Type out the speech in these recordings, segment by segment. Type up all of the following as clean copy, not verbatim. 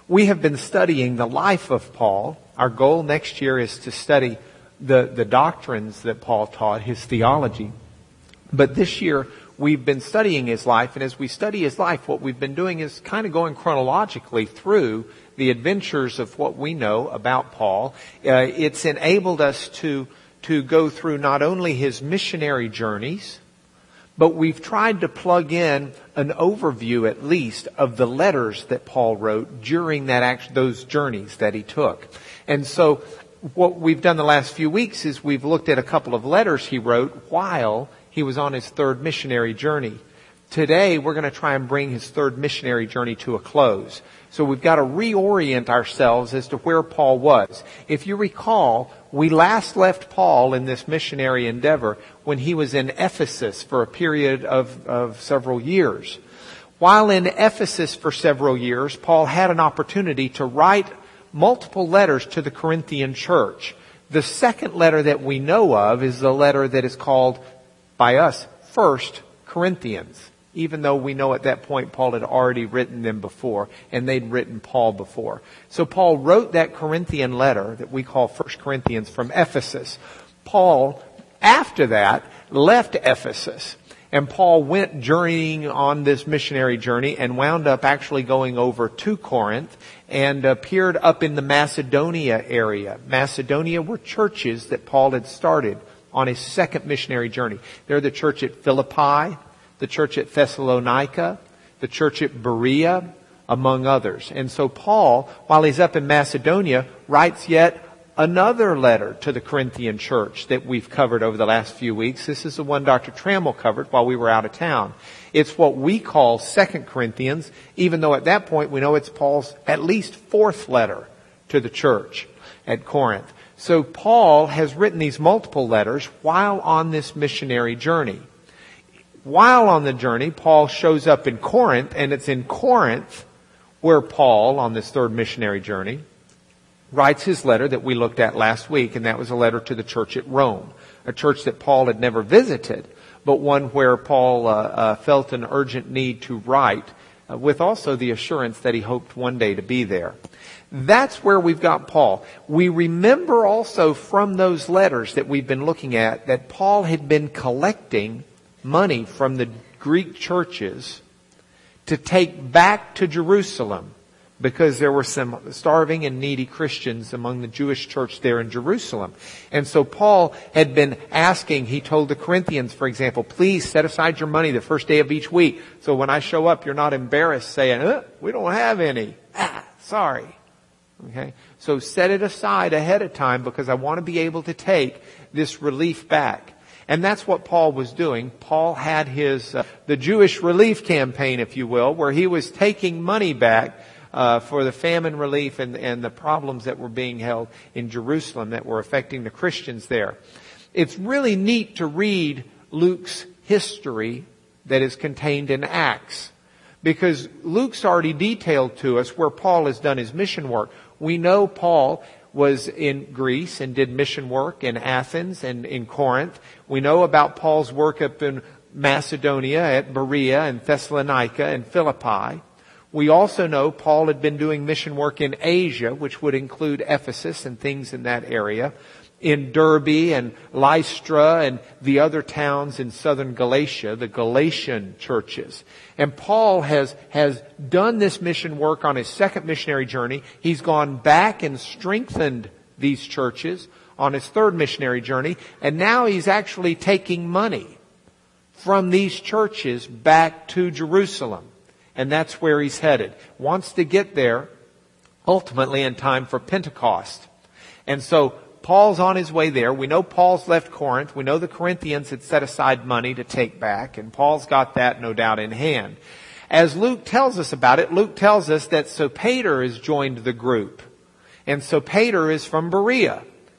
We have been studying the life of Paul. Our goal next year is to study the doctrines that Paul taught, his theology. But this year, we've been studying his life, and as we study his life, what we've been doing is kind of going chronologically through the adventures of what we know about Paul. It's enabled us to go through not only his missionary journeys, but we've tried to plug in an overview, at least, of the letters that Paul wrote during those journeys that he took. And so what we've done the last few weeks is we've looked at a couple of letters he wrote while he was on his third missionary journey. Today, we're going to try and bring his third missionary journey to a close. So we've got to reorient ourselves as to where Paul was. If you recall, we last left Paul in this missionary endeavor when he was in Ephesus for a period of several years. While in Ephesus for several years, Paul had an opportunity to write multiple letters to the Corinthian church. The second letter that we know of is the letter that is called by us 1 Corinthians. Even though we know at that point Paul had already written them before, and they'd written Paul before. So Paul wrote that Corinthian letter that we call 1 Corinthians from Ephesus. Paul, after that, left Ephesus. And Paul went journeying on this missionary journey and wound up actually going over to Corinth and appeared up in the Macedonia area. Macedonia were churches that Paul had started on his second missionary journey. They're the church at Philippi, the church at Thessalonica, the church at Berea, among others. And so Paul, while he's up in Macedonia, writes yet another letter to the Corinthian church that we've covered over the last few weeks. This is the one Dr. Trammell covered while we were out of town. It's what we call 2 Corinthians, even though at that point we know it's Paul's at least fourth letter to the church at Corinth. So Paul has written these multiple letters while on this missionary journey. While on the journey, Paul shows up in Corinth, and it's in Corinth where Paul, on this third missionary journey, writes his letter that we looked at last week, and that was a letter to the church at Rome, a church that Paul had never visited, but one where Paul felt an urgent need to write, with also the assurance that he hoped one day to be there. That's where we've got Paul. We remember also from those letters that we've been looking at that Paul had been collecting money from the Greek churches to take back to Jerusalem because there were some starving and needy Christians among the Jewish church there in Jerusalem. And so Paul had been asking, he told the Corinthians, for example, please set aside your money the first day of each week. So when I show up, you're not embarrassed saying, we don't have any. Sorry. Okay. So set it aside ahead of time because I want to be able to take this relief back. And that's what Paul was doing. Paul had his, the Jewish relief campaign, if you will, where he was taking money back for the famine relief and the problems that were being held in Jerusalem that were affecting the Christians there. It's really neat to read Luke's history that is contained in Acts, because Luke's already detailed to us where Paul has done his mission work. We know Paul was in Greece and did mission work in Athens and in Corinth. We know about Paul's work up in Macedonia at Berea and Thessalonica and Philippi. We also know Paul had been doing mission work in Asia, which would include Ephesus and things in that area, in Derbe and Lystra and the other towns in southern Galatia, the Galatian churches. And Paul has done this mission work on his second missionary journey. He's gone back and strengthened these churches on his third missionary journey. And now he's actually taking money from these churches back to Jerusalem. And that's where he's headed. Wants to get there ultimately in time for Pentecost. And so Paul's on his way there. We know Paul's left Corinth. We know the Corinthians had set aside money to take back, and Paul's got that no doubt in hand. As Luke tells us about it, Luke tells us that Sopater has joined the group. And Sopater is from Berea.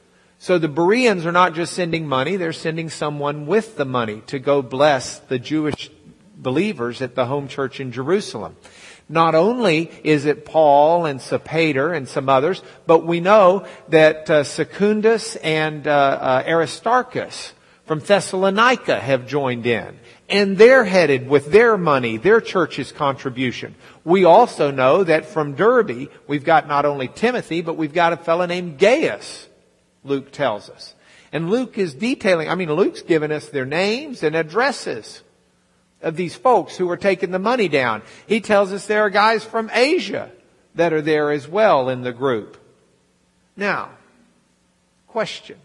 So the Bereans are not just sending money, they're sending someone with the money to go bless the Jewish believers at the home church in Jerusalem. Not only is it Paul and Sopater and some others, but we know that Secundus and Aristarchus from Thessalonica have joined in. And they're headed with their money, their church's contribution. We also know that from Derbe, we've got not only Timothy, but we've got a fellow named Gaius, Luke tells us. And Luke is detailing, Luke's given us their names and addresses of these folks who are taking the money down. He tells us there are guys from Asia that are there as well in the group. Now, question.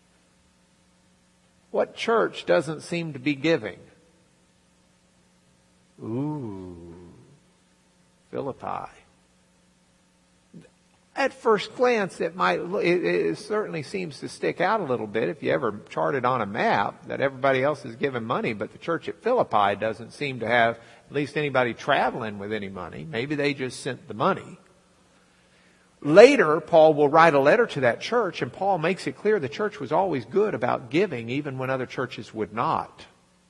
What church doesn't seem to be giving? Philippi. At first glance, it certainly seems to stick out a little bit if you ever chart it on a map that everybody else is giving money, but the church at Philippi doesn't seem to have at least anybody traveling with any money. Maybe they just sent the money. Later, Paul will write a letter to that church, and Paul makes it clear the church was always good about giving, even when other churches would not.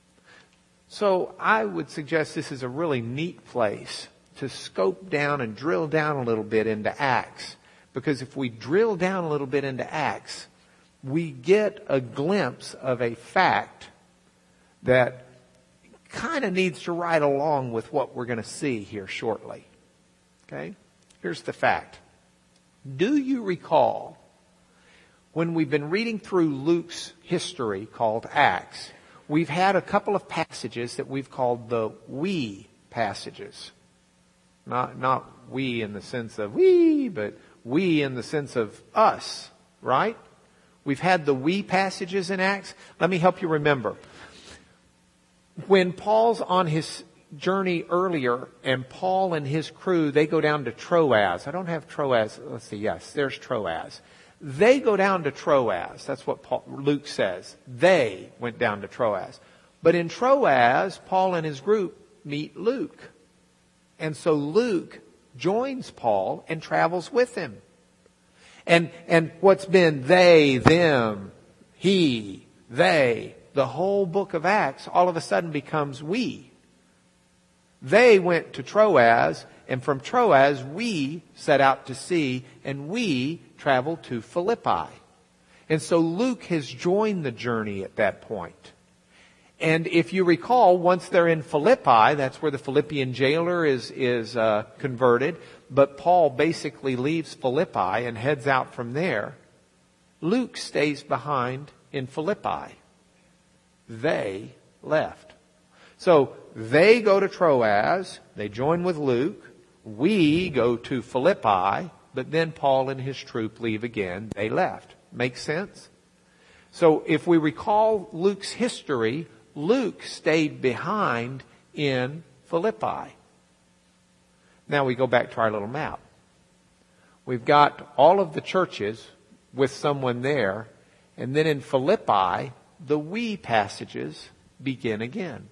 So I would suggest this is a really neat place to scope down and drill down a little bit into Acts. Because if we drill down a little bit into Acts, we get a glimpse of a fact that kind of needs to ride along with what we're going to see here shortly. Okay? Here's the fact. Do you recall when we've been reading through Luke's history called Acts, we've had a couple of passages that we've called the we passages. Not we in the sense of we, but we in the sense of us, right? We've had the we passages in Acts. Let me help you remember. When Paul's on his journey earlier, and Paul and his crew, they go down to Troas. I don't have Troas. Let's see. Yes, there's Troas. They go down to Troas. That's what Luke says. They went down to Troas. But in Troas, Paul and his group meet Luke. And so Luke joins Paul and travels with him. And what's been they, them, he, they, the whole book of Acts all of a sudden becomes we. They went to Troas, and from Troas we set out to sea, and we traveled to Philippi. And so Luke has joined the journey at that point. And if you recall, once they're in Philippi, that's where the Philippian jailer is converted. But Paul basically leaves Philippi and heads out from there. Luke stays behind in Philippi. They left. So they go to Troas. They join with Luke. We go to Philippi. But then Paul and his troop leave again. They left. Make sense? So if we recall Luke's history, Luke stayed behind in Philippi. Now we go back to our little map. We've got all of the churches with someone there. And then in Philippi, the we passages begin again.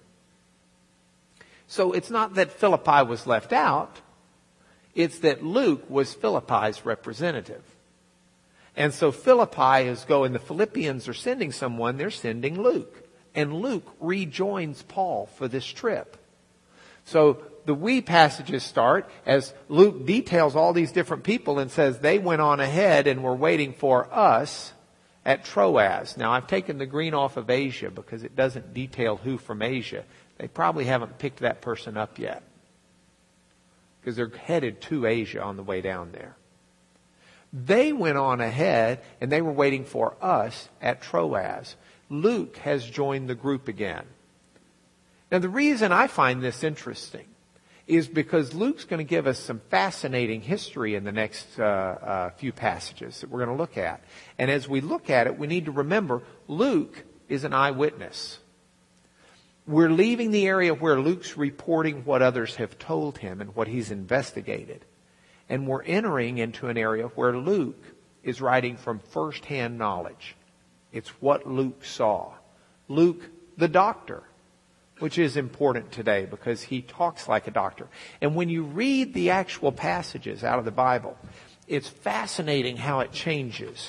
So it's not that Philippi was left out. It's that Luke was Philippi's representative. And so Philippi is going, the Philippians are sending someone, they're sending Luke. And Luke rejoins Paul for this trip. So the we passages start as Luke details all these different people and says they went on ahead and were waiting for us at Troas. Now I've taken the green off of Asia because it doesn't detail who from Asia. They probably haven't picked that person up yet, because they're headed to Asia on the way down there. They went on ahead and they were waiting for us at Troas. Luke has joined the group again. Now the reason I find this interesting is because Luke's going to give us some fascinating history in the next few passages that we're going to look at. And as we look at it, we need to remember Luke is an eyewitness. We're leaving the area where Luke's reporting what others have told him and what he's investigated. And we're entering into an area where Luke is writing from first-hand knowledge. It's what Luke saw. Luke, the doctor, which is important today because he talks like a doctor. And when you read the actual passages out of the Bible, it's fascinating how it changes.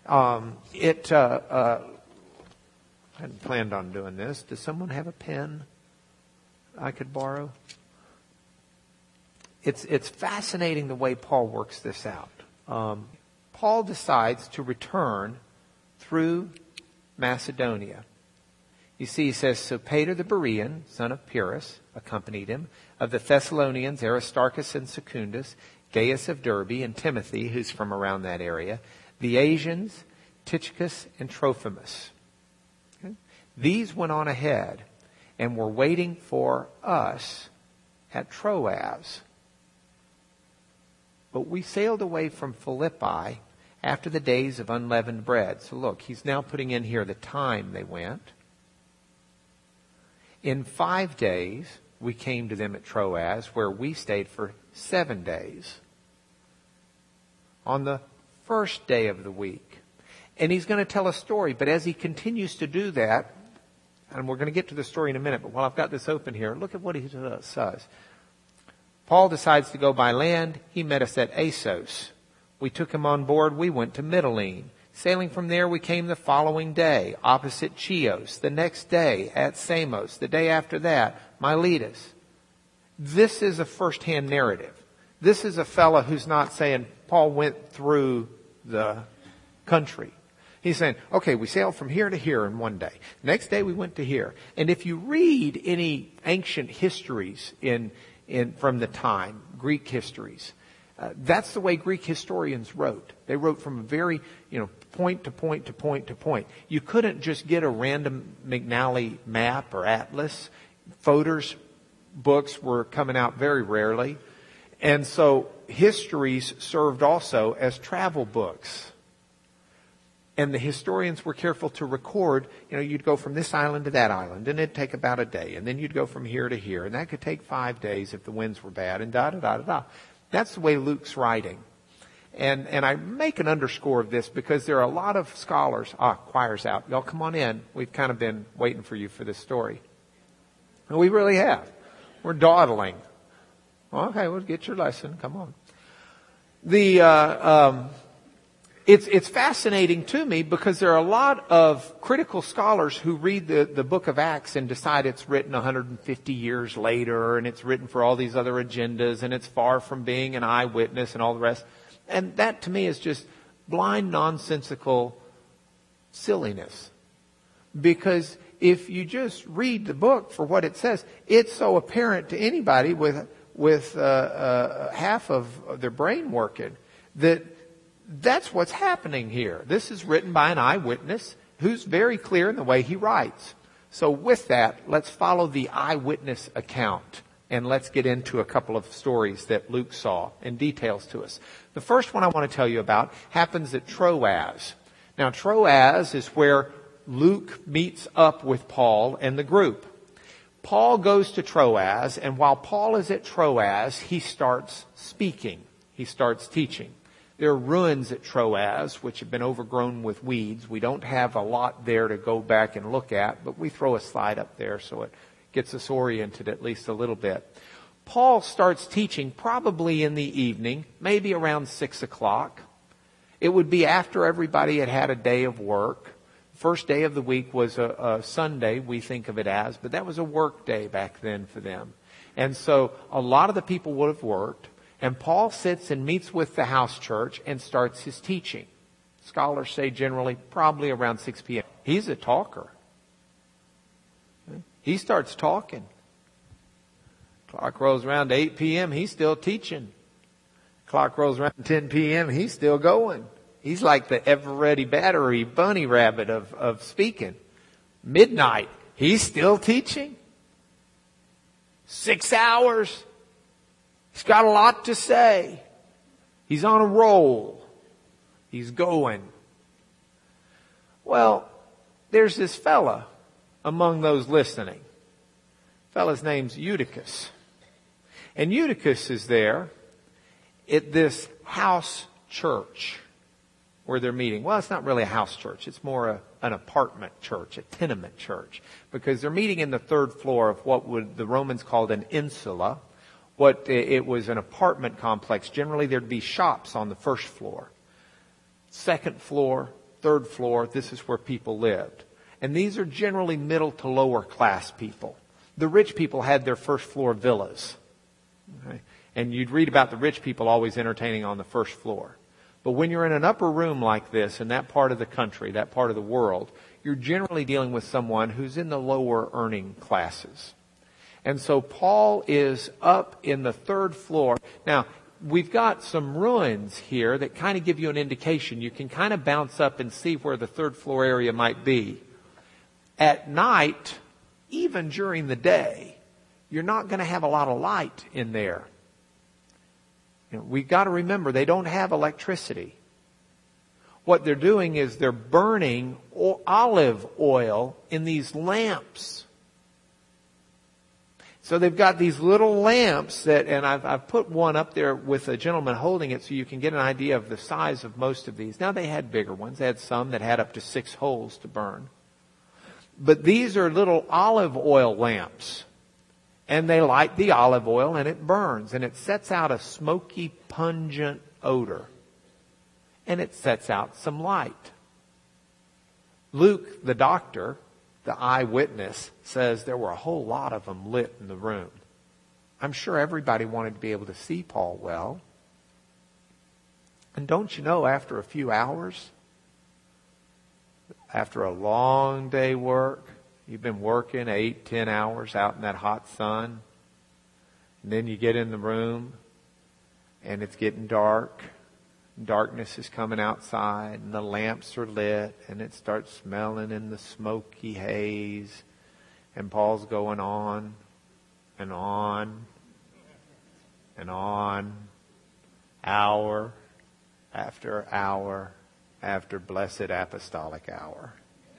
I hadn't planned on doing this. Does someone have a pen I could borrow? It's fascinating the way Paul works this out. Paul decides to return through Macedonia. You see, he says, Sopater the Berean, son of Pyrrhus, accompanied him. Of the Thessalonians, Aristarchus and Secundus, Gaius of Derbe, and Timothy, who's from around that area. The Asians, Tychicus and Trophimus. Okay? These went on ahead and were waiting for us at Troas. But we sailed away from Philippi after the days of unleavened bread. So look, he's now putting in here the time they went. In 5 days, we came to them at Troas, where we stayed for 7 days. On the first day of the week. And he's going to tell a story, but as he continues to do that, and we're going to get to the story in a minute, but while I've got this open here, look at what he says. Paul decides to go by land. He met us at Assos. We took him on board. We went to Mytilene. Sailing from there, we came the following day, opposite Chios. The next day, at Samos. The day after that, Miletus. This is a first-hand narrative. This is a fellow who's not saying Paul went through the country. He's saying, okay, we sailed from here to here in one day. Next day, we went to here. And if you read any ancient histories from the time, Greek histories, that's the way Greek historians wrote. They wrote from a very, point to point to point to point. You couldn't just get a random McNally map or atlas. Fodor's books were coming out very rarely. And so histories served also as travel books. And the historians were careful to record, you'd go from this island to that island, and it'd take about a day. And then you'd go from here to here, and that could take 5 days if the winds were bad, and da-da-da-da-da. That's the way Luke's writing. And I make an underscore of this because there are a lot of scholars. Choir's out. Y'all come on in. We've kind of been waiting for you for this story. And we really have. We're dawdling. Okay, well, get your lesson. Come on. It's fascinating to me because there are a lot of critical scholars who read the book of Acts and decide it's written 150 years later and it's written for all these other agendas and it's far from being an eyewitness and all the rest. And that to me is just blind, nonsensical silliness. Because if you just read the book for what it says, it's so apparent to anybody with half of their brain working that that's what's happening here. This is written by an eyewitness who's very clear in the way he writes. So with that, let's follow the eyewitness account. And let's get into a couple of stories that Luke saw and details to us. The first one I want to tell you about happens at Troas. Now, Troas is where Luke meets up with Paul and the group. Paul goes to Troas, and while Paul is at Troas, he starts speaking. He starts teaching. There are ruins at Troas, which have been overgrown with weeds. We don't have a lot there to go back and look at, but we throw a slide up there so it gets us oriented at least a little bit. Paul starts teaching probably in the evening, maybe around 6 o'clock. It would be after everybody had had a day of work. First day of the week was a Sunday, we think of it as, but that was a work day back then for them. And so a lot of the people would have worked, and Paul sits and meets with the house church and starts his teaching. Scholars say generally probably around 6 p.m. He's a talker. He starts talking. Clock rolls around to 8 p.m. He's still teaching. Clock rolls around to 10 p.m. He's still going. He's like the ever-ready battery bunny rabbit of speaking. Midnight, he's still teaching. 6 hours. He's got a lot to say. He's on a roll. He's going. Well, there's this fella among those listening. Fella's name's Eutychus. And Eutychus is there at this house church where they're meeting. Well, it's not really a house church. It's more an apartment church, a tenement church. Because they're meeting in the 3rd floor of what the Romans called an insula. It was an apartment complex. Generally, there'd be shops on the 1st floor. 2nd floor, 3rd floor, this is where people lived. And these are generally middle to lower class people. The rich people had their 1st floor villas. Okay? And you'd read about the rich people always entertaining on the 1st floor. But when you're in an upper room like this, in that part of the country, that part of the world, you're generally dealing with someone who's in the lower earning classes. And so Paul is up in the third floor. Now, we've got some ruins here that kind of give you an indication. You can kind of bounce up and see where the third floor area might be. At night, even during the day, you're not going to have a lot of light in there. We've got to remember, they don't have electricity. What they're doing is they're burning olive oil in these lamps. So they've got these little lamps that, and I've put one up there with a gentleman holding it so you can get an idea of the size of most of these. Now they had bigger ones. They had some that had up to 6 holes to burn. But these are little olive oil lamps. And they light the olive oil and it burns. And it sets out a smoky, pungent odor. And it sets out some light. Luke, the doctor, the eyewitness, says there were a whole lot of them lit in the room. I'm sure everybody wanted to be able to see Paul well. And don't you know, after a few hours, after a long day work, you've been working 8-10 hours out in that hot sun, and then you get in the room and it's getting dark. Darkness is coming outside and the lamps are lit and it starts smelling in the smoky haze, and Paul's going on and on and on, hour after hour after blessed apostolic hour.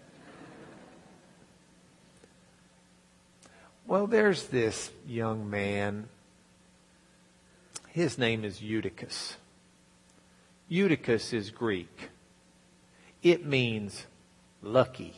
Well, there's this young man. His name is Eutychus. Eutychus is Greek. It means lucky.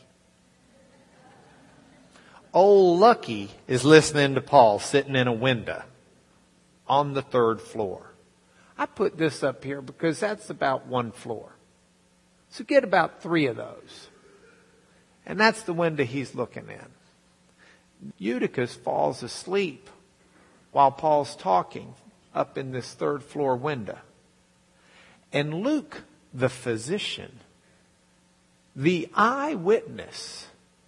Old Lucky is listening to Paul sitting in a window on the third floor. I put this up here because that's about 1 floor. So get about 3 of those. And that's the window he's looking in. Eutychus falls asleep while Paul's talking up in this third floor window. And Luke, the physician, the eyewitness,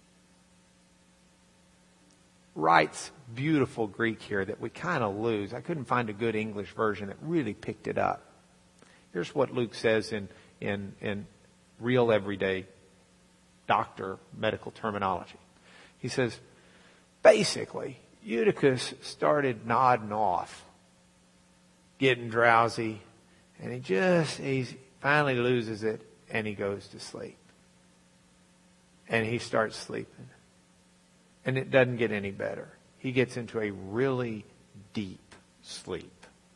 writes beautiful Greek here that we kind of lose. I couldn't find a good English version that really picked it up. Here's what Luke says in real everyday doctor medical terminology. He says, basically, Eutychus started nodding off, getting drowsy, and he finally loses it, and he goes to sleep. And he starts sleeping. And it doesn't get any better. He gets into a really deep sleep.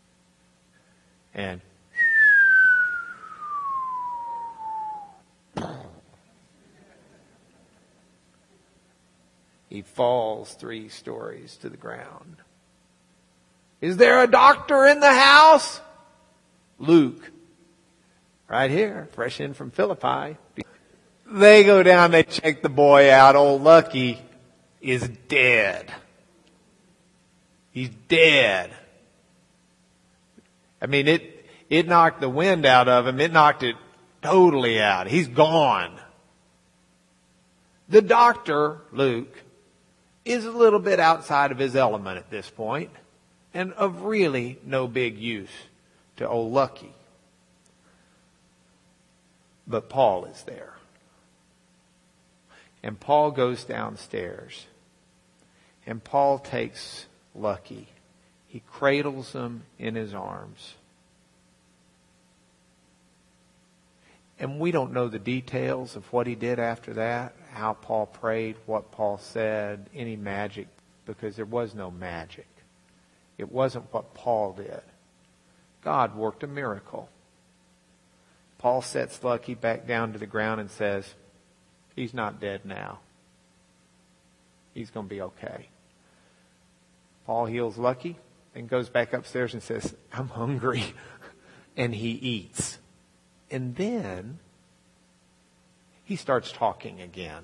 And he falls 3 stories to the ground. Is there a doctor in the house? Luke, right here, fresh in from Philippi. They go down, they check the boy out. Old Lucky is dead. He's dead. I mean, it knocked the wind out of him. It knocked it totally out. He's gone. The doctor, Luke, is a little bit outside of his element at this point, and of really no big use to old Lucky. But Paul is there. And Paul goes downstairs. And Paul takes Lucky. He cradles him in his arms. And we don't know the details of what he did after that, how Paul prayed, what Paul said, any magic, because there was no magic. It wasn't what Paul did. God worked a miracle. Paul sets Lucky back down to the ground and says, he's not dead now. He's going to be okay. Paul heals Lucky and goes back upstairs and says, I'm hungry. And he eats. And then he starts talking again.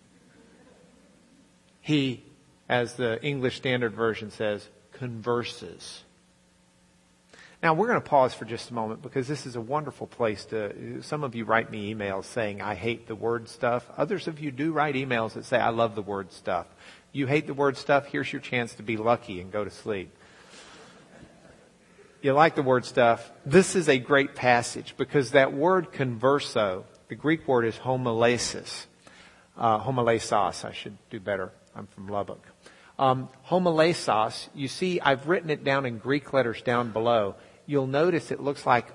He, as the English Standard Version says, converses. Now, we're going to pause for just a moment because this is a wonderful place to... Some of you write me emails saying, I hate the word stuff. Others of you do write emails that say, I love the word stuff. You hate the word stuff, here's your chance to be lucky and go to sleep. You like the word stuff. This is a great passage because that word converso, the Greek word is homilesis. Homilesos, I should do better. I'm from Lubbock. Homilesos, you see, I've written it down in Greek letters down below. You'll notice it looks like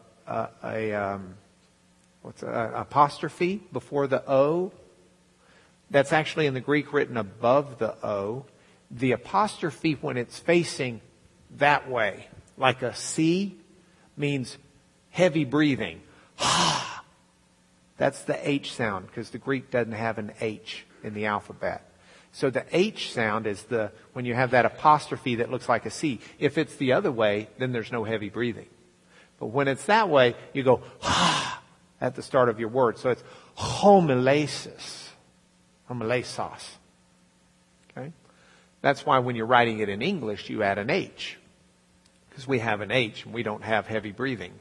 apostrophe before the O. That's actually in the Greek written above the O. The apostrophe, when it's facing that way, like a C, means heavy breathing. That's the H sound because the Greek doesn't have an H in the alphabet. So the H sound is when you have that apostrophe that looks like a C. If it's the other way, then there's no heavy breathing. But when it's that way, you go at the start of your word. So it's homilesis. Homilesos. Okay? That's why when you're writing it in English, you add an H. Because we have an H and we don't have heavy breathing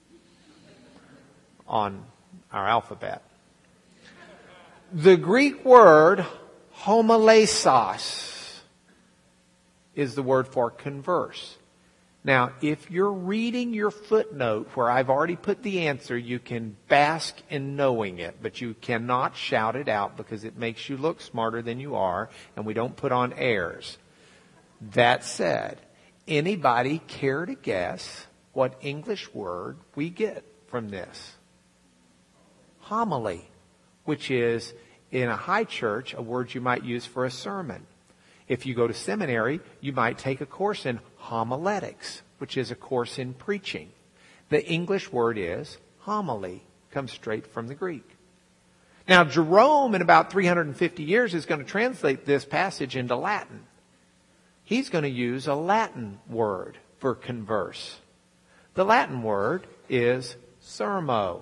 on our alphabet. The Greek word homilesos is the word for converse. Now, if you're reading your footnote where I've already put the answer, you can bask in knowing it, but you cannot shout it out because it makes you look smarter than you are, and we don't put on airs. That said, anybody care to guess what English word we get from this? Homily, which is, in a high church, a word you might use for a sermon. If you go to seminary, you might take a course in homiletics, which is a course in preaching. The English word is homily, comes straight from the Greek. Now, Jerome, in about 350 years, is going to translate this passage into Latin. He's going to use a Latin word for converse. The Latin word is sermo.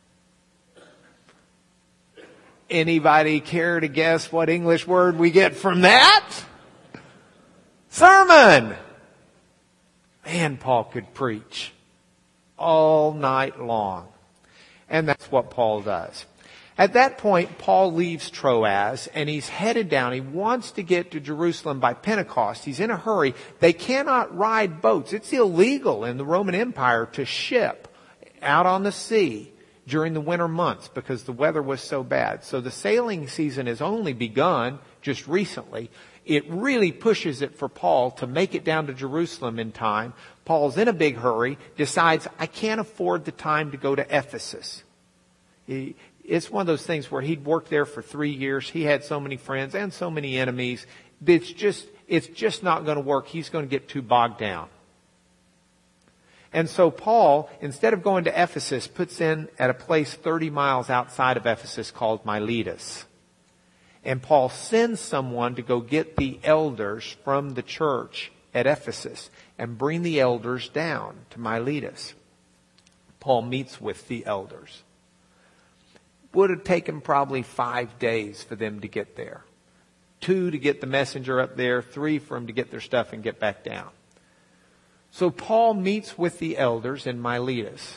Anybody care to guess what English word we get from that? Sermon. Man, Paul could preach all night long. And that's what Paul does. At that point, Paul leaves Troas and he's headed down. He wants to get to Jerusalem by Pentecost. He's in a hurry. They cannot ride boats. It's illegal in the Roman Empire to ship out on the sea during the winter months because the weather was so bad. So the sailing season has only begun just recently. It really pushes it for Paul to make it down to Jerusalem in time. Paul's in a big hurry, decides, I can't afford the time to go to Ephesus. It's one of those things where he'd worked there for 3 years. He had so many friends and so many enemies. It's just not going to work. He's going to get too bogged down. And so Paul, instead of going to Ephesus, puts in at a place 30 miles outside of Ephesus called Miletus. And Paul sends someone to go get the elders from the church at Ephesus and bring the elders down to Miletus. Paul meets with the elders. Would have taken probably 5 days for them to get there. 2 to get the messenger up there, 3 for them to get their stuff and get back down. So Paul meets with the elders in Miletus.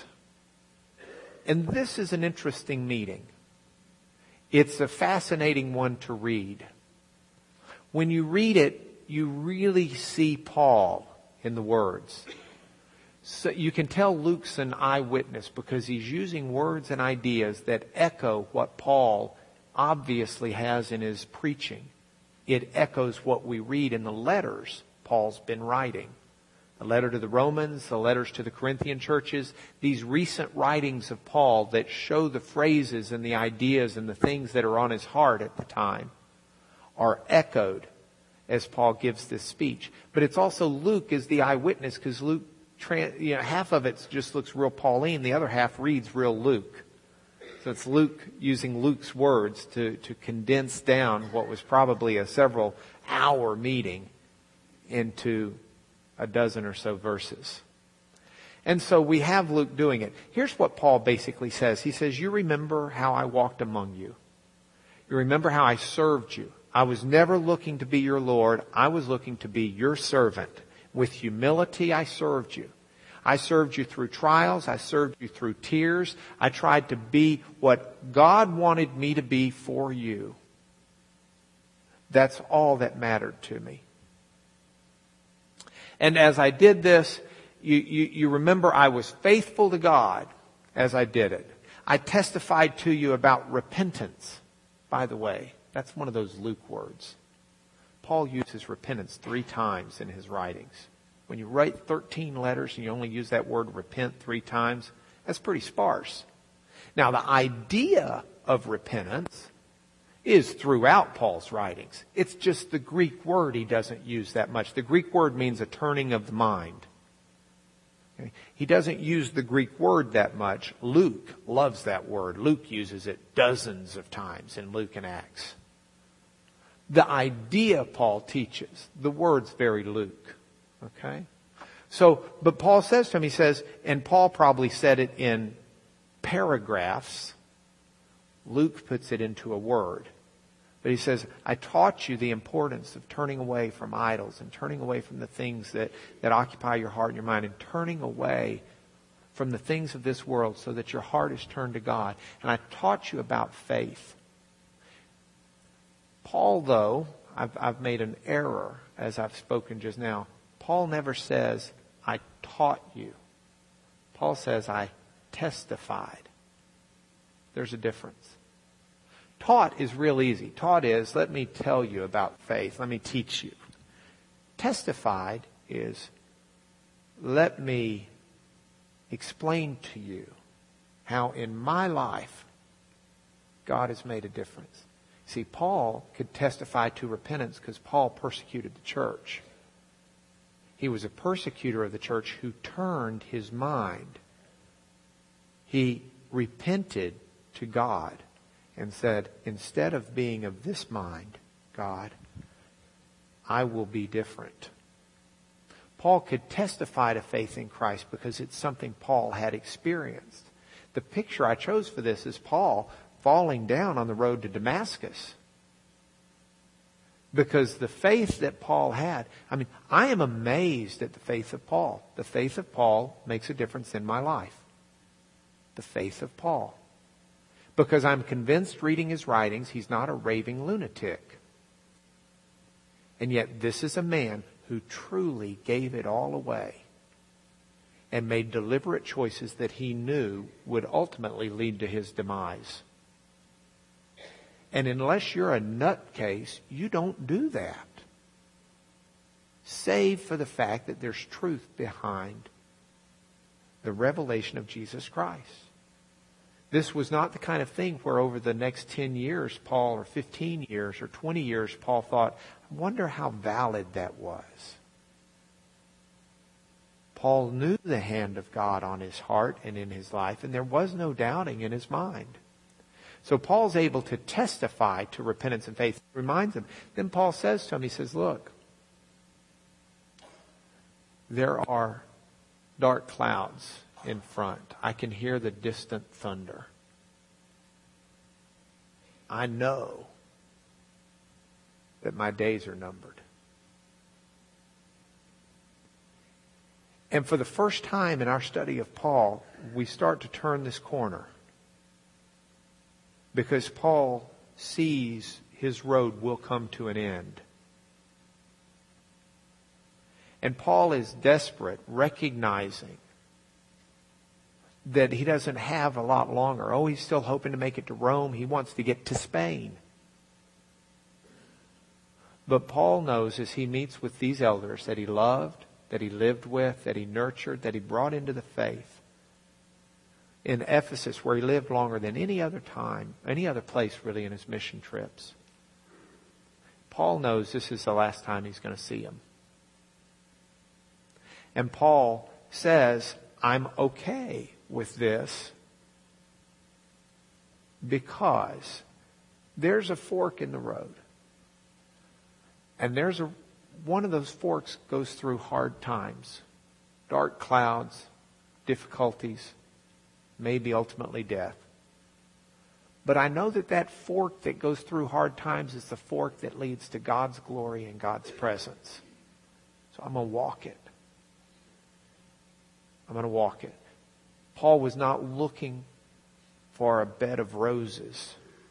And this is an interesting meeting. It's a fascinating one to read. When you read it, you really see Paul in the words. So you can tell Luke's an eyewitness because he's using words and ideas that echo what Paul obviously has in his preaching. It echoes what we read in the letters Paul's been writing. The letter to the Romans, the letters to the Corinthian churches, these recent writings of Paul that show the phrases and the ideas and the things that are on his heart at the time are echoed as Paul gives this speech. But it's also Luke is the eyewitness because Luke, half of it just looks real Pauline, the other half reads real Luke. So it's Luke using Luke's words to condense down what was probably a several hour meeting into a dozen or so verses. And so we have Luke doing it. Here's what Paul basically says. He says, you remember how I walked among you. You remember how I served you. I was never looking to be your Lord. I was looking to be your servant. With humility I served you. I served you through trials. I served you through tears. I tried to be what God wanted me to be for you. That's all that mattered to me. And as I did this, you remember I was faithful to God as I did it. I testified to you about repentance, by the way. That's one of those Luke words. Paul uses repentance 3 times in his writings. When you write 13 letters and you only use that word repent 3 times, that's pretty sparse. Now, the idea of repentance is throughout Paul's writings. It's just the Greek word he doesn't use that much. The Greek word means a turning of the mind. Okay? He doesn't use the Greek word that much. Luke loves that word. Luke uses it dozens of times in Luke and Acts. The idea Paul teaches, the word's very Luke. Okay? So, but Paul says to him, he says, and Paul probably said it in paragraphs. Luke puts it into a word. But he says, I taught you the importance of turning away from idols and turning away from the things that occupy your heart and your mind and turning away from the things of this world so that your heart is turned to God. And I taught you about faith. Paul, though, I've made an error as I've spoken just now. Paul never says, I taught you. Paul says, I testified. There's a difference. Taught is real easy. Taught is, let me tell you about faith. Let me teach you. Testified is, let me explain to you how in my life God has made a difference. See, Paul could testify to repentance because Paul persecuted the church. He was a persecutor of the church who turned his mind. He repented to God and said, instead of being of this mind, God, I will be different. Paul could testify to faith in Christ because it's something Paul had experienced. The picture I chose for this is Paul falling down on the road to Damascus. Because the faith that Paul had, I am amazed at the faith of Paul. The faith of Paul makes a difference in my life. The faith of Paul. Because I'm convinced reading his writings, he's not a raving lunatic. And yet this is a man who truly gave it all away and made deliberate choices that he knew would ultimately lead to his demise. And unless you're a nutcase, you don't do that. Save for the fact that there's truth behind the revelation of Jesus Christ. This was not the kind of thing where over the next 10 years, Paul, or 15 years, or 20 years, Paul thought, I wonder how valid that was. Paul knew the hand of God on his heart and in his life, and there was no doubting in his mind. So Paul's able to testify to repentance and faith. He reminds them. Then Paul says to him, he says, look, there are dark clouds in front. I can hear the distant thunder. I know that my days are numbered. And for the first time in our study of Paul, we start to turn this corner. Because Paul sees his road will come to an end. And Paul is desperate, recognizing that he doesn't have a lot longer. Oh, he's still hoping to make it to Rome. He wants to get to Spain. But Paul knows as he meets with these elders that he loved, that he lived with, that he nurtured, that he brought into the faith, in Ephesus, where he lived longer than any other time, any other place really in his mission trips, Paul knows this is the last time he's going to see him. And Paul says, I'm okay with this because there's a fork in the road. And one of those forks goes through hard times, dark clouds, difficulties, maybe ultimately death. But I know that fork that goes through hard times is the fork that leads to God's glory and God's presence. So I'm going to walk it. I'm going to walk it. Paul was not looking for a bed of roses.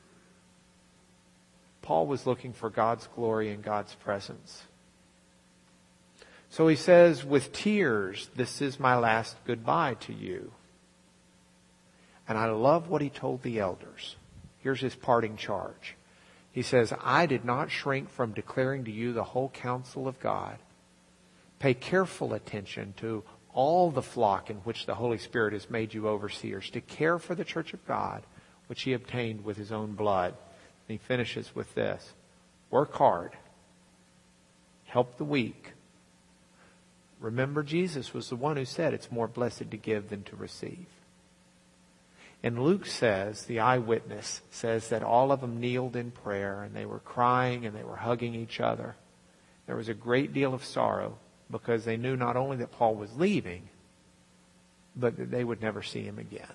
Paul was looking for God's glory and God's presence. So he says, with tears, this is my last goodbye to you. And I love what he told the elders. Here's his parting charge. He says, I did not shrink from declaring to you the whole counsel of God. Pay careful attention to all the flock in which the Holy Spirit has made you overseers, to care for the church of God, which he obtained with his own blood. And he finishes with this. Work hard. Help the weak. Remember, Jesus was the one who said it's more blessed to give than to receive. And Luke says, the eyewitness says that all of them kneeled in prayer and they were crying and they were hugging each other. There was a great deal of sorrow because they knew not only that Paul was leaving, but that they would never see him again.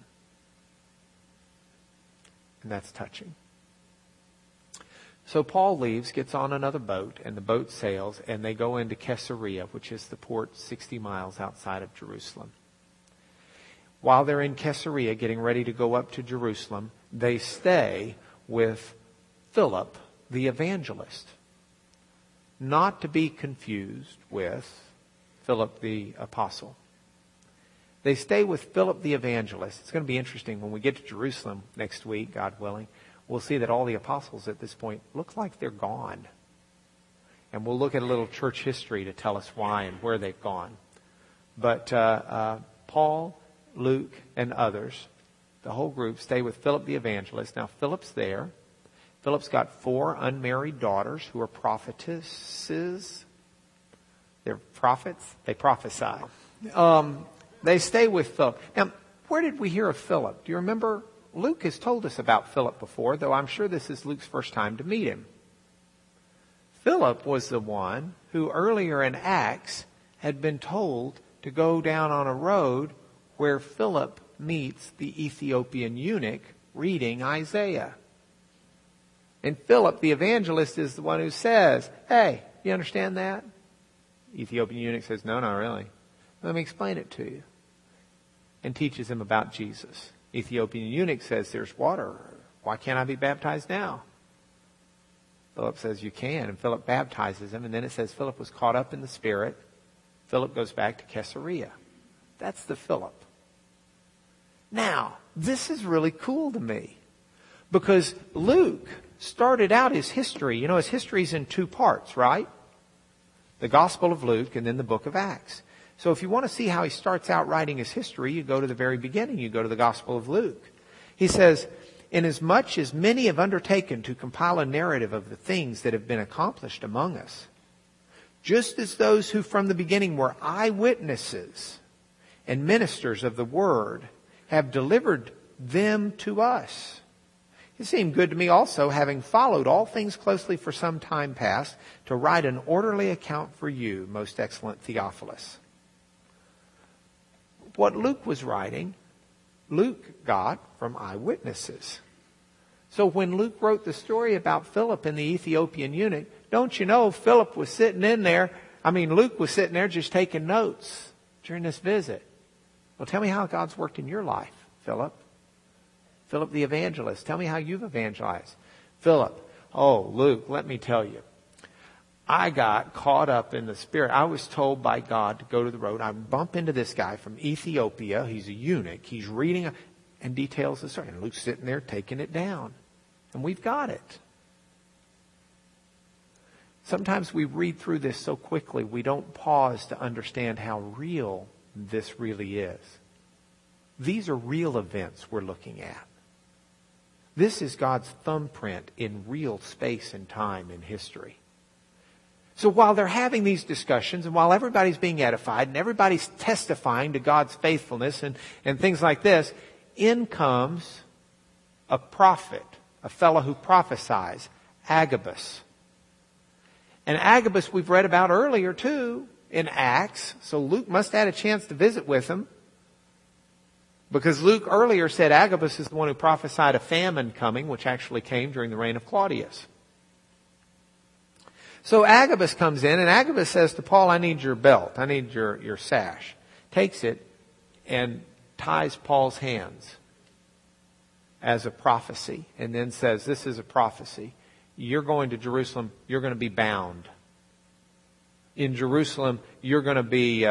And that's touching. So Paul leaves, gets on another boat, and the boat sails, and they go into Caesarea, which is the port 60 miles outside of Jerusalem. While they're in Caesarea, getting ready to go up to Jerusalem, they stay with Philip, the evangelist. Not to be confused with Philip the apostle. They stay with Philip the evangelist. It's going to be interesting when we get to Jerusalem next week, God willing. We'll see that all the apostles at this point look like they're gone. And we'll look at a little church history to tell us why and where they've gone. But Paul, Luke, and others, the whole group, stay with Philip the evangelist. Now, Philip's there. Philip's got 4 unmarried daughters who are prophetesses. They're prophets. They prophesy. They stay with Philip. Now, where did we hear of Philip? Do you remember? Luke has told us about Philip before, though I'm sure this is Luke's first time to meet him. Philip was the one who earlier in Acts had been told to go down on a road where Philip meets the Ethiopian eunuch reading Isaiah. And Philip, the evangelist, is the one who says, hey, you understand that? Ethiopian eunuch says, no, not really. Let me explain it to you. And teaches him about Jesus. Ethiopian eunuch says, there's water. Why can't I be baptized now? Philip says, you can. And Philip baptizes him. And then it says Philip was caught up in the Spirit. Philip goes back to Caesarea. That's the Philip. Now, this is really cool to me. Because Luke started out his history. You know, his history is in 2 parts, right? The Gospel of Luke and then the book of Acts. So if you want to see how he starts out writing his history, you go to the very beginning. You go to the Gospel of Luke. He says, inasmuch as many have undertaken to compile a narrative of the things that have been accomplished among us, just as those who from the beginning were eyewitnesses and ministers of the word have delivered them to us. It seemed good to me also, having followed all things closely for some time past, to write an orderly account for you, most excellent Theophilus. What Luke was writing, Luke got from eyewitnesses. So when Luke wrote the story about Philip and the Ethiopian eunuch, don't you know Philip was sitting in there, Luke was sitting there just taking notes during this visit. Well, tell me how God's worked in your life, Philip. Philip the evangelist, tell me how you've evangelized. Philip, oh, Luke, let me tell you. I got caught up in the Spirit. I was told by God to go to the road. I bump into this guy from Ethiopia. He's a eunuch. He's reading and details the story. And Luke's sitting there taking it down. And we've got it. Sometimes we read through this so quickly we don't pause to understand how real this really is. These are real events we're looking at. This is God's thumbprint in real space and time in history. So while they're having these discussions and while everybody's being edified and everybody's testifying to God's faithfulness and things like this, in comes a prophet, a fellow who prophesies, Agabus. And Agabus we've read about earlier too in Acts, so Luke must have had a chance to visit with him. Because Luke earlier said Agabus is the one who prophesied a famine coming, which actually came during the reign of Claudius. So Agabus comes in, and Agabus says to Paul, I need your belt. I need your sash. Takes it, and ties Paul's hands as a prophecy, and then says, this is a prophecy. You're going to Jerusalem, you're going to be bound. In Jerusalem, you're going to be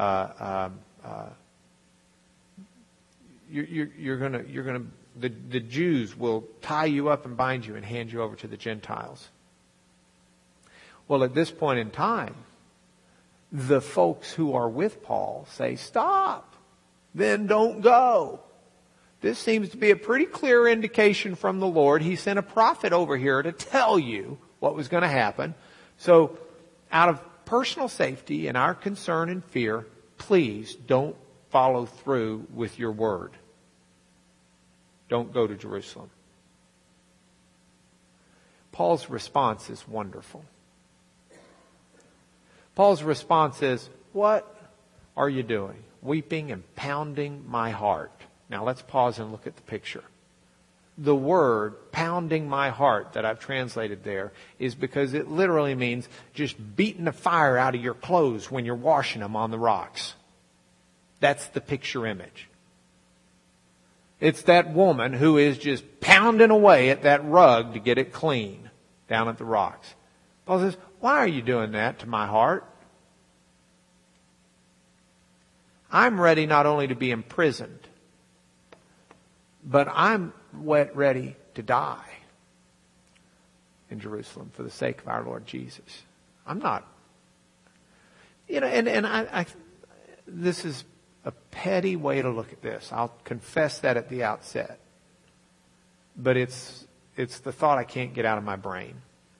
the Jews will tie you up and bind you and hand you over to the Gentiles. Well, at this point in time, the folks who are with Paul say, stop, then don't go. This seems to be a pretty clear indication from the Lord. He sent a prophet over here to tell you what was going to happen. So, out of personal safety and our concern and fear, please don't follow through with your word. Don't go to Jerusalem. Paul's response is wonderful. Paul's response is, what are you doing? Weeping and pounding my heart. Now let's pause and look at the picture. The word pounding my heart that I've translated there is because it literally means just beating the fire out of your clothes when you're washing them on the rocks. That's the picture image. It's that woman who is just pounding away at that rug to get it clean down at the rocks. Paul says, why are you doing that to my heart? I'm ready not only to be imprisoned, but I'm ready to die in Jerusalem for the sake of our Lord Jesus. I'm not, I this is a petty way to look at this. I'll confess that at the outset. But it's the thought I can't get out of my brain.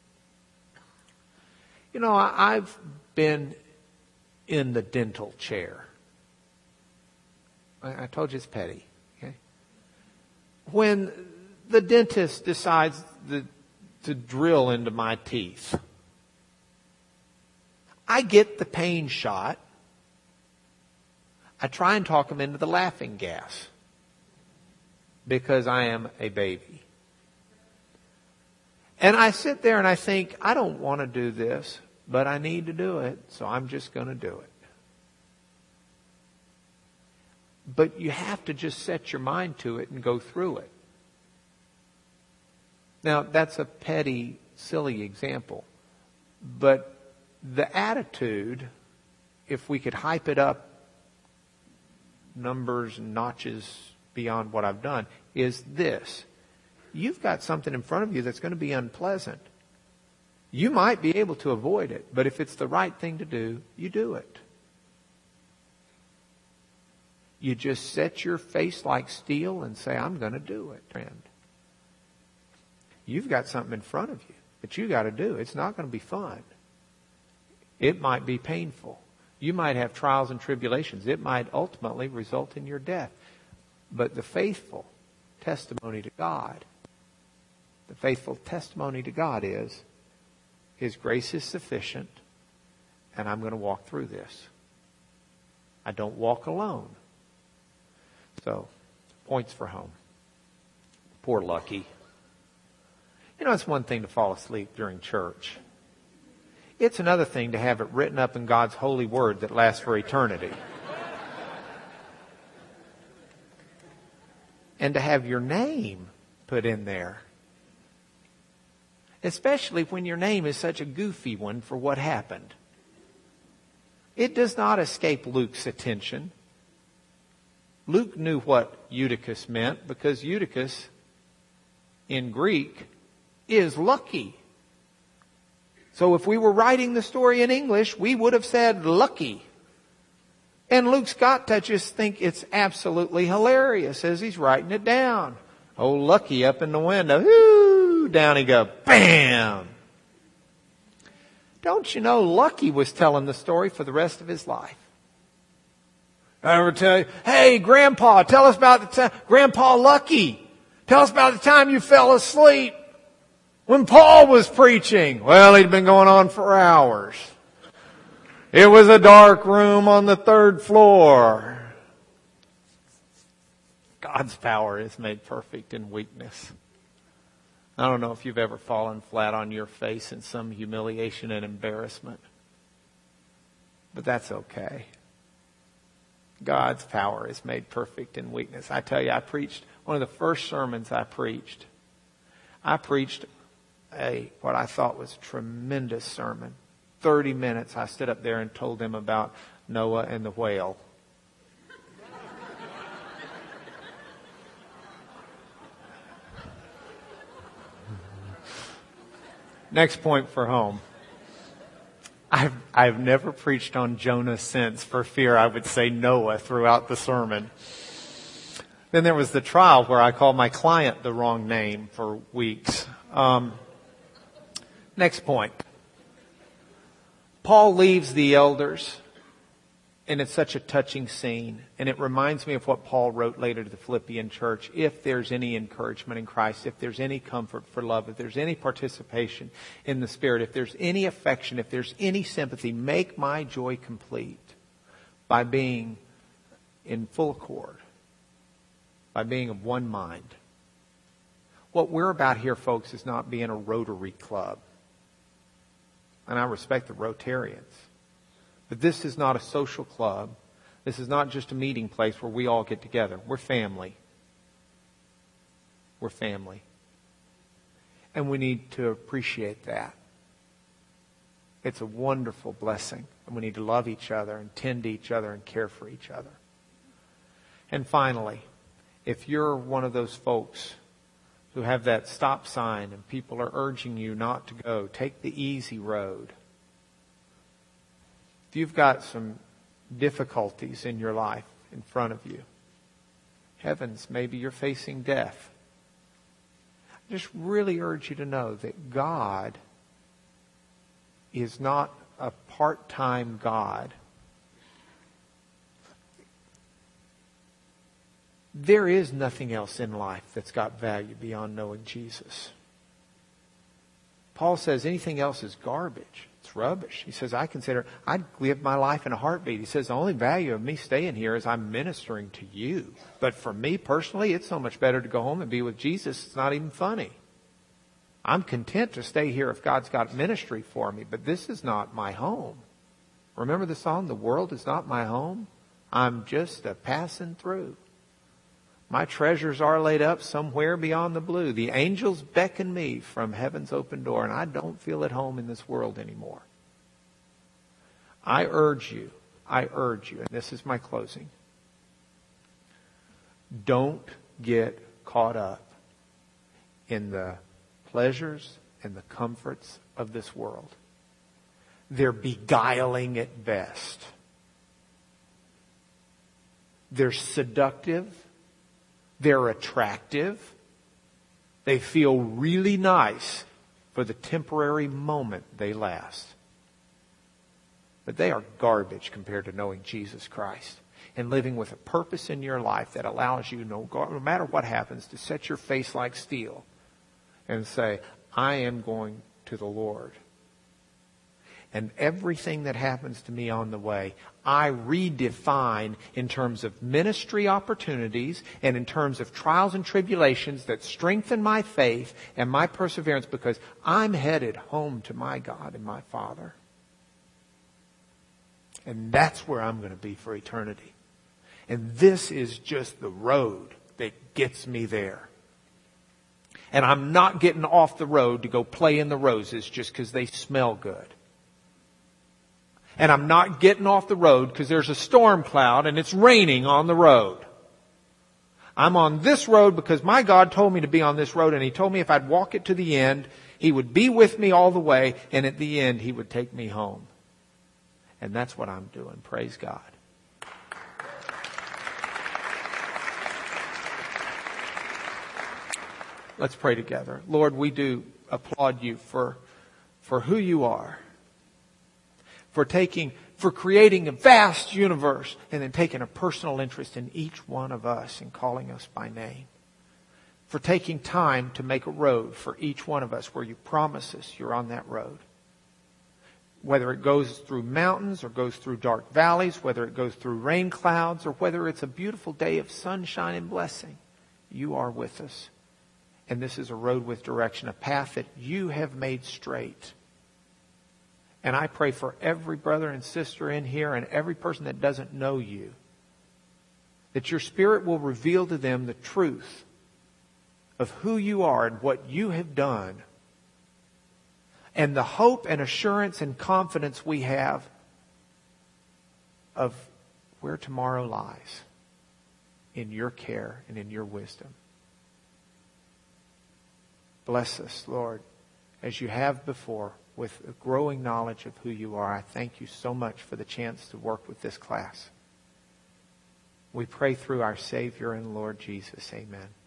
I've been in the dental chair. I told you it's petty. Okay? When the dentist decides to drill into my teeth, I get the pain shot. I try and talk him into the laughing gas because I am a baby. And I sit there and I think, I don't want to do this, but I need to do it, so I'm just going to do it. But you have to just set your mind to it and go through it. Now, that's a petty, silly example. But the attitude, if we could hype it up numbers and notches beyond what I've done, is this. You've got something in front of you that's going to be unpleasant. You might be able to avoid it, but if it's the right thing to do, you do it. You just set your face like steel and say, I'm going to do it, friend. You've got something in front of you that you got to do. It's not going to be fun. It might be painful. You might have trials and tribulations. It might ultimately result in your death. But the faithful testimony to God, is His grace is sufficient, and I'm going to walk through this. I don't walk alone. So, points for home. Poor Lucky. It's one thing to fall asleep during church. It's another thing to have it written up in God's holy word that lasts for eternity. And to have your name put in there. Especially when your name is such a goofy one for what happened. It does not escape Luke's attention. Luke knew what Eutychus meant because Eutychus in Greek is lucky. So if we were writing the story in English, we would have said lucky. And Luke's got to just think it's absolutely hilarious as he's writing it down. Oh, Lucky up in the window. Ooh, down he goes. Bam! Don't you know Lucky was telling the story for the rest of his life? I ever tell you, hey, Grandpa, tell us about the time, Grandpa Lucky, tell us about the time you fell asleep when Paul was preaching. Well, he'd been going on for hours. It was a dark room on the 3rd floor. God's power is made perfect in weakness. I don't know if you've ever fallen flat on your face in some humiliation and embarrassment. But that's okay. God's power is made perfect in weakness. I tell you, I preached one of the first sermons I preached what I thought was a tremendous sermon. 30 minutes I stood up there and told them about Noah and the whale. Next point for home. I've never preached on Jonah since for fear I would say Noah throughout the sermon. Then there was the trial where I called my client the wrong name for weeks. Next point. Paul leaves the elders, and it's such a touching scene. And it reminds me of what Paul wrote later to the Philippian church. If there's any encouragement in Christ, if there's any comfort for love, if there's any participation in the Spirit, if there's any affection, if there's any sympathy, make my joy complete by being in full accord, by being of one mind. What we're about here, folks, is not being a Rotary Club. And I respect the Rotarians. But this is not a social club. This is not just a meeting place where we all get together. We're family. We're family. And we need to appreciate that. It's a wonderful blessing. And we need to love each other and tend to each other and care for each other. And finally, if you're one of those folks who have that stop sign and people are urging you not to go, take the easy road. If you've got some difficulties in your life in front of you, heavens, maybe you're facing death. I just really urge you to know that God is not a part-time God. There is nothing else in life that's got value beyond knowing Jesus. Paul says anything else is garbage. It's rubbish. He says, I'd give my life in a heartbeat. He says, the only value of me staying here is I'm ministering to you. But for me personally, it's so much better to go home and be with Jesus. It's not even funny. I'm content to stay here if God's got ministry for me, but this is not my home. Remember the song, The World Is Not My Home? I'm just a passing through. My treasures are laid up somewhere beyond the blue. The angels beckon me from heaven's open door, and I don't feel at home in this world anymore. I urge you, and this is my closing. Don't get caught up in the pleasures and the comforts of this world. They're beguiling at best. They're seductive. They're attractive. They feel really nice for the temporary moment they last. But they are garbage compared to knowing Jesus Christ and living with a purpose in your life that allows you, no matter what happens, to set your face like steel and say, I am going to the Lord. And everything that happens to me on the way, I redefine in terms of ministry opportunities and in terms of trials and tribulations that strengthen my faith and my perseverance because I'm headed home to my God and my Father. And that's where I'm going to be for eternity. And this is just the road that gets me there. And I'm not getting off the road to go play in the roses just because they smell good. And I'm not getting off the road because there's a storm cloud and it's raining on the road. I'm on this road because my God told me to be on this road, and He told me if I'd walk it to the end, He would be with me all the way, and at the end He would take me home. And that's what I'm doing. Praise God. Let's pray together. Lord, we do applaud You for who You are. For creating a vast universe and then taking a personal interest in each one of us and calling us by name. For taking time to make a road for each one of us where You promise us You're on that road. Whether it goes through mountains or goes through dark valleys, whether it goes through rain clouds or whether it's a beautiful day of sunshine and blessing, You are with us. And this is a road with direction, a path that You have made straight. And I pray for every brother and sister in here and every person that doesn't know You, that your Spirit will reveal to them the truth of who you are and what you have done, and the hope and assurance and confidence we have of where tomorrow lies in your care and in your wisdom. Bless us, Lord, as you have before, with a growing knowledge of who you are. I thank you so much for the chance to work with this class. We pray through our Savior and Lord Jesus. Amen.